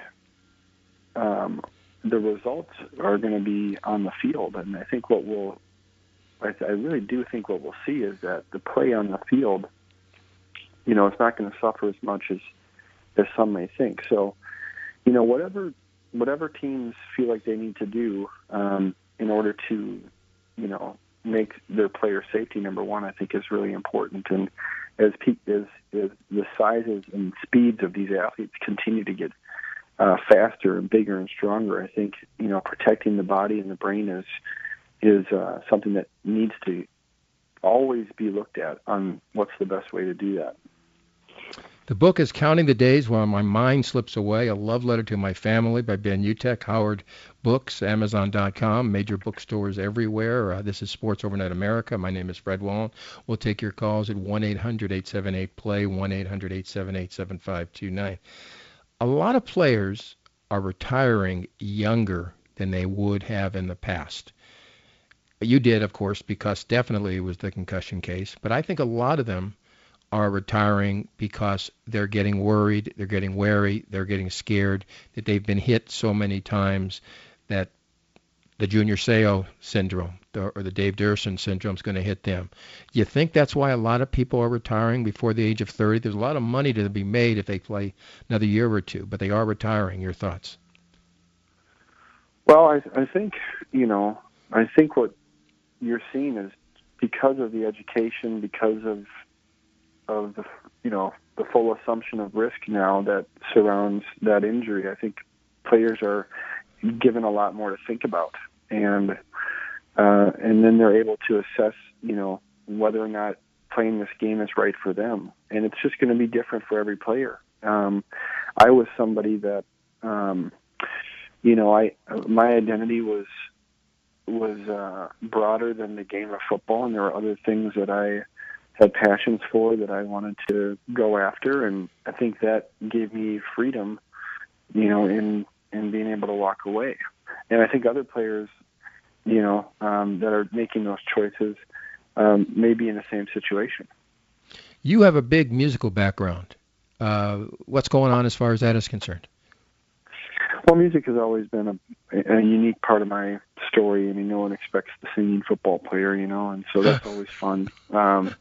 S22: the results are going to be on the field. And I think I really do think what we'll see is that the play on the field it's not going to suffer as much as some may think. So, whatever teams feel like they need to do in order to, make their player safety number one, I think is really important. And as the sizes and speeds of these athletes continue to get faster and bigger and stronger, I think protecting the body and the brain is something that needs to always be looked at on what's the best way to do that.
S21: The book is Counting the Days While My Mind Slips Away, A Love Letter to My Family by Ben Utecht, Howard Books, Amazon.com, major bookstores everywhere. This is Sports Overnight America. My name is Fred Wallen. We'll take your calls at 1-800-878-PLAY, 1-800-878-7529. A lot of players are retiring younger than they would have in the past. You did, of course, because definitely it was the concussion case, but I think a lot of them are retiring because they're getting worried, they're getting wary, they're getting scared, that they've been hit so many times that the Junior Seau syndrome or the Dave Durson syndrome is going to hit them. Do you think that's why a lot of people are retiring before the age of 30? There's a lot of money to be made if they play another year or two, but they are retiring. Your thoughts?
S22: Well, I think what you're seeing is because of the education, because of the the full assumption of risk now that surrounds that injury, I think players are given a lot more to think about, and then they're able to assess whether or not playing this game is right for them, and it's just going to be different for every player. I was somebody that my identity was broader than the game of football, and there were other things that I had passions for that I wanted to go after, and I think that gave me freedom, in being able to walk away. And I think other players, that are making those choices, may be in the same situation.
S21: You have a big musical background. What's going on as far as that is concerned?
S22: Well, music has always been a unique part of my story. I mean, no one expects the singing football player, and so that's always fun. And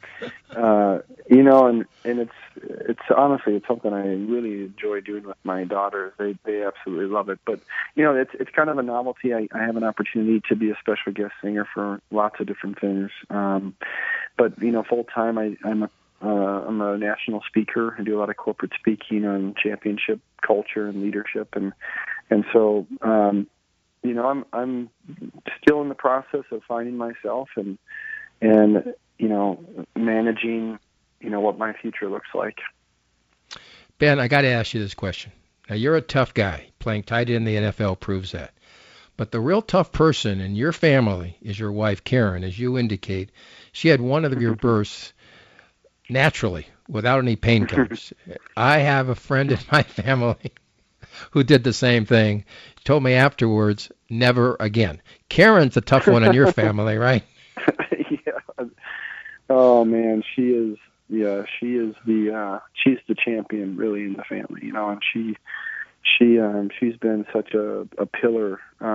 S22: it's honestly, it's something I really enjoy doing with my daughters. They absolutely love it. But, it's kind of a novelty. I have an opportunity to be a special guest singer for lots of different things. But, full time, I'm a national speaker. I do a lot of corporate speaking on championship culture and leadership, and so I'm still in the process of finding myself and managing what my future looks like.
S21: Ben, I got to ask you this question. Now, you're a tough guy. Playing tight end in the NFL proves that. But the real tough person in your family is your wife, Karen. As you indicate, she had one of your births naturally, without any painkillers. I have a friend in my family who did the same thing. Told me afterwards, never again. Karen's a tough one in your family, right?
S22: Yeah. Oh man, she's the champion really in the family, and she's been such a pillar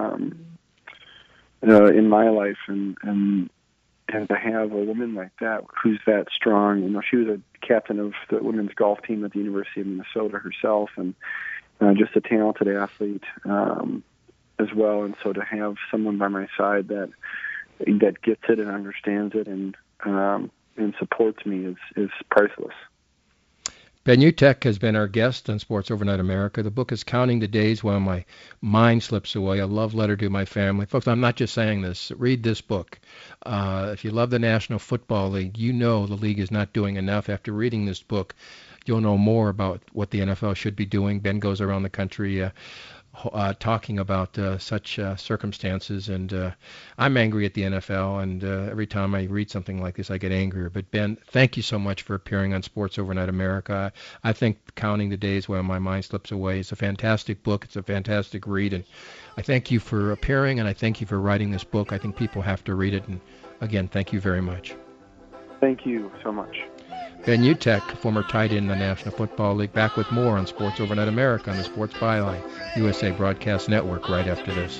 S22: in my life, and to have a woman like that who's that strong, she was a captain of the women's golf team at the University of Minnesota herself, and just a talented athlete as well. And so to have someone by my side that gets it and understands it and supports me is priceless.
S21: Ben Utecht has been our guest on Sports Overnight America. The book is Counting the Days While My Mind Slips Away, A Love Letter to My Family. Folks, I'm not just saying this. Read this book. If you love the National Football League, the league is not doing enough. After reading this book, you'll know more about what the NFL should be doing. Ben goes around the country talking about such circumstances, and I'm angry at the NFL, and every time I read something like this, I get angrier. But Ben, thank you so much for appearing on Sports Overnight America. I think Counting the Days While My Mind Slips Away is a fantastic book. It's a fantastic read, and I thank you for appearing, and I thank you for writing this book. I think people have to read it, and again, thank you very much.
S22: Thank you so much.
S21: Ben Utecht, former tight end in the National Football League, back with more on Sports Overnight America on the Sports Byline USA Broadcast Network right after this.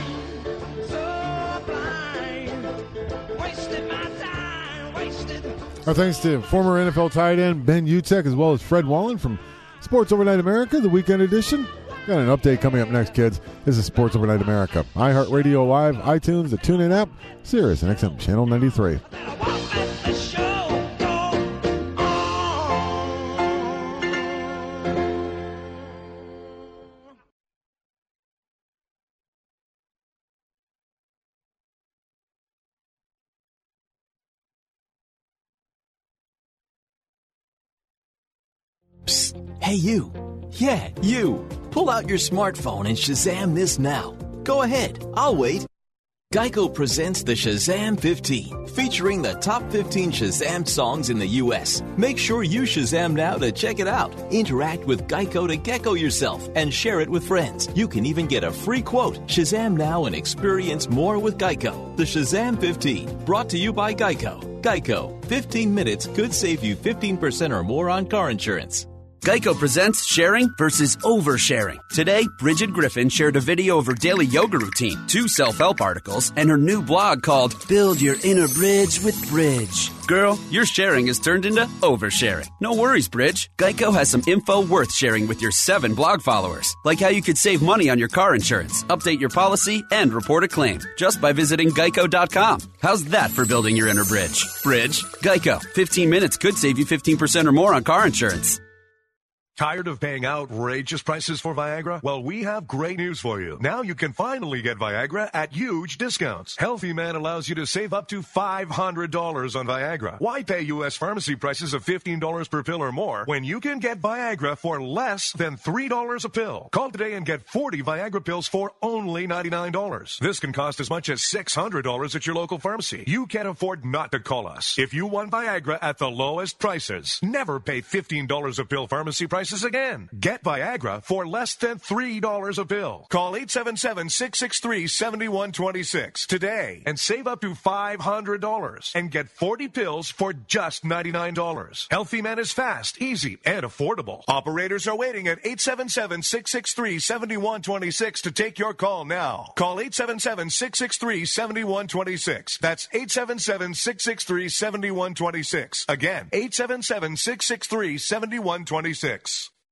S19: Wasted my time, wasted
S2: Our thanks to former NFL tight end Ben Utecht as well as Fred Wallen from Sports Overnight America, the weekend edition. Got an update coming up next, kids. This is Sports Overnight America. iHeartRadio Live, iTunes, the TuneIn app, Sirius, and XM Channel 93.
S1: Psst. Hey, you. Yeah, you. Pull out your smartphone and Shazam this now. Go ahead. I'll wait. Geico presents the Shazam 15, featuring the top 15 Shazam songs in the U.S. Make sure you Shazam now to check it out. Interact with Geico to Gecko yourself and share it with friends. You can even get a free quote. Shazam now and experience more with Geico. The Shazam 15, brought to you by Geico. Geico, 15 minutes could save you 15% or more on car insurance.
S3: Geico presents sharing versus oversharing. Today, Bridget Griffin shared a video of her daily yoga routine, 2 self-help articles, and her new blog called Build Your Inner Bridge with Bridge. Girl, your sharing has turned into oversharing. No worries, Bridge. Geico has some info worth sharing with your 7 blog followers, like how you could save money on your car insurance, update your policy, and report a claim just by visiting geico.com. How's that for building your inner bridge? Bridge, Geico. 15 minutes could save you 15% or more on car insurance.
S6: Tired of paying outrageous prices for Viagra? Well, we have great news for you. Now you can finally get Viagra at huge discounts. Healthy Man allows you to save up to $500 on Viagra. Why pay U.S. pharmacy prices of $15 per pill or more when you can get Viagra for less than $3 a pill? Call today and get 40 Viagra pills for only $99. This can cost as much as $600 at your local pharmacy. You can't afford not to call us. If you want Viagra at the lowest prices, never pay $15 a pill pharmacy prices again. Get Viagra for less than $3 a pill. Call 877-663-7126 today and save up to $500 and get 40 pills for just $99. Healthy Man is fast, easy, and affordable. Operators are waiting at 877-663-7126 to take your call now. Call 877-663-7126. That's 877-663-7126. Again, 877-663-7126.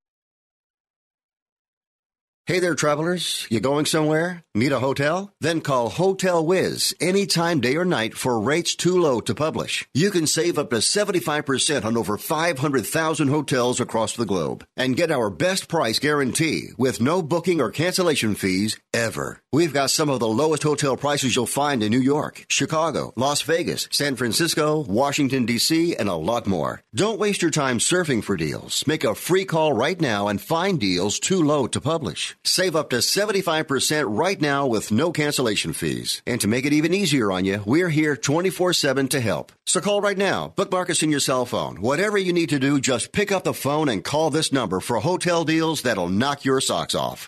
S4: Hey there, travelers. You going somewhere? Need a hotel? Then call Hotel Wiz anytime, day or night, for rates too low to publish. You can save up to 75% on over 500,000 hotels across the globe and get our best price guarantee with no booking or cancellation fees ever. We've got some of the lowest hotel prices you'll find in New York, Chicago, Las Vegas, San Francisco, Washington, D.C., and a lot more. Don't waste your time surfing for deals. Make a free call right now and find deals too low to publish. Save up to 75% right now with no cancellation fees. And to make it even easier on you, we're here 24/7 to help. So call right now. Bookmark us in your cell phone. Whatever you need to do, just pick up the phone and call this number for hotel deals that'll knock your socks off.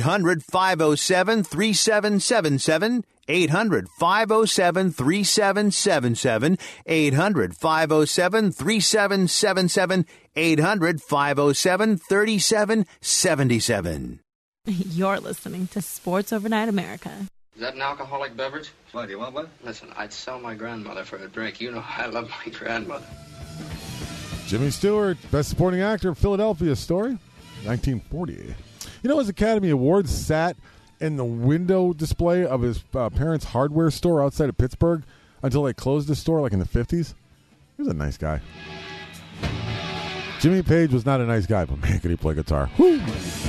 S5: 800-507-3777. 800-507-3777. 800-507-3777. 800-507-3777.
S8: You're listening to Sports Overnight America.
S9: Is that an alcoholic beverage?
S20: Why, do you want one?
S9: Listen, I'd sell my grandmother for a drink. You know I love my grandmother.
S2: Jimmy Stewart, Best Supporting Actor, Philadelphia Story, 1940. You know, his Academy Awards sat in the window display of his parents' hardware store outside of Pittsburgh until they closed the store like in the 50s. He was a nice guy. Jimmy Page was not a nice guy, but man, could he play guitar. Woo!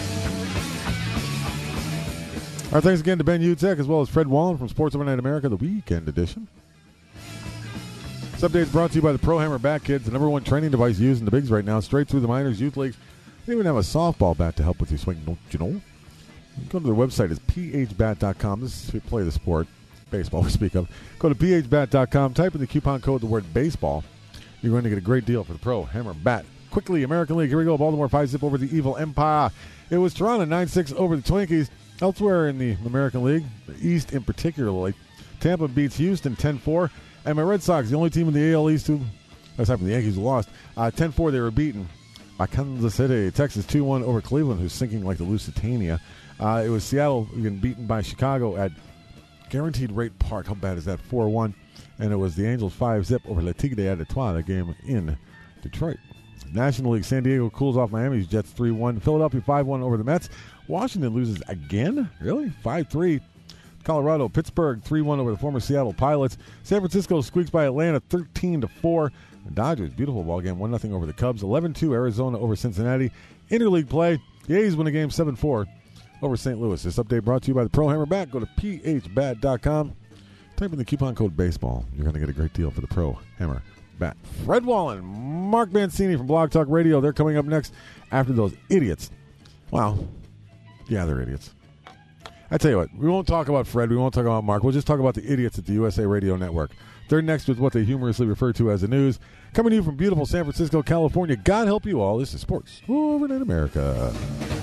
S2: Our thanks again to Ben Utecht as well as Fred Wallen from Sports Overnight America, the weekend edition. This update is brought to you by the Pro Hammer Bat Kids, the #1 training device used in the bigs right now, straight through the minors, youth leagues. They even have a softball bat to help with your swing, don't you know? You go to their website, it's phbat.com. This is play the sport, baseball we speak of. Go to phbat.com, type in the coupon code, the word baseball. You're going to get a great deal for the Pro Hammer Bat. Quickly, American League, here we go. Baltimore 5-zip over the Evil Empire. It was Toronto 9-6 over the Twinkies. Elsewhere in the American League, the East in particular, Tampa beats Houston 10-4. And my Red Sox, the only team in the AL East aside from the Yankees who lost, 10-4 they were beaten by Kansas City. Texas 2-1 over Cleveland, who's sinking like the Lusitania. It was Seattle getting beaten by Chicago at Guaranteed Rate Park. How bad is that? 4-1. and it was the Angels 5-zip over Le Tigre de Detroit, the game in Detroit. National League, San Diego cools off Miami's Jets 3-1. Philadelphia 5-1 over the Mets. Washington loses again? Really? 5-3. Colorado, Pittsburgh 3-1 over the former Seattle Pilots. San Francisco squeaks by Atlanta 13-4. The Dodgers, beautiful ball game, 1-0 over the Cubs. 11-2 Arizona over Cincinnati. Interleague play, the A's win a game 7-4 over St. Louis. This update brought to you by the Pro Hammer Bat. Go to phbat.com. Type in the coupon code BASEBALL. You're going to get a great deal for the Pro Hammer Bat. Fred Wallen, Mark Mancini from Blog Talk Radio. They're coming up next after those idiots. Well, yeah, they're idiots. I tell you what, we won't talk about Fred. We won't talk about Mark. We'll just talk about the idiots at the USA Radio Network. They're next with what they humorously refer to as the news. Coming to you from beautiful San Francisco, California. God help you all. This is Sports Overnight America.